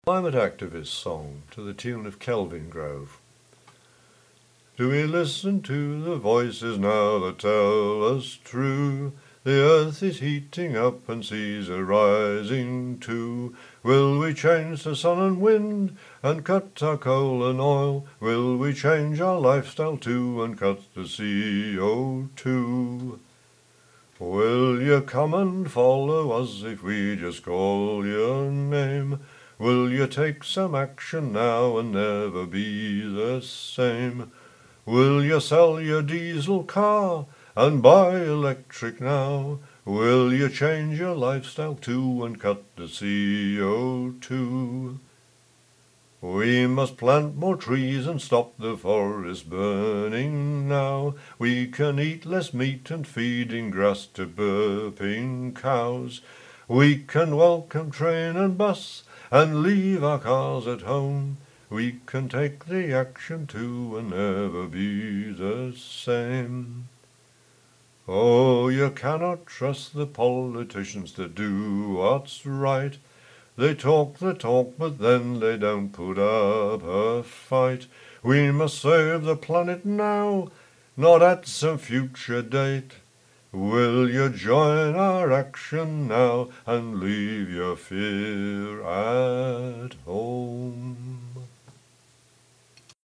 Climate activist song to the tune of Kelvingrove. Do we listen to the voices now that tell us true? The earth is heating up and seas are rising too. Will we change the sun and wind and cut our coal and oil? Will we change our lifestyle too and cut the CO2? Will you come and follow us if we just call your name? Will you take some action now and never be the same? Will you sell your diesel car and buy electric now? Will you change your lifestyle too and cut the CO2? We must plant more trees and stop the forest burning now. We can eat less meat and feeding grass to burping cows. We can welcome train and bus and leave our cars at home. We can take the action too and never be the same. Oh, you cannot trust the politicians to do what's right. They talk the talk, but then they don't put up a fight. We must save the planet now, not at some future date. Will you join our action now and leave your fear at home?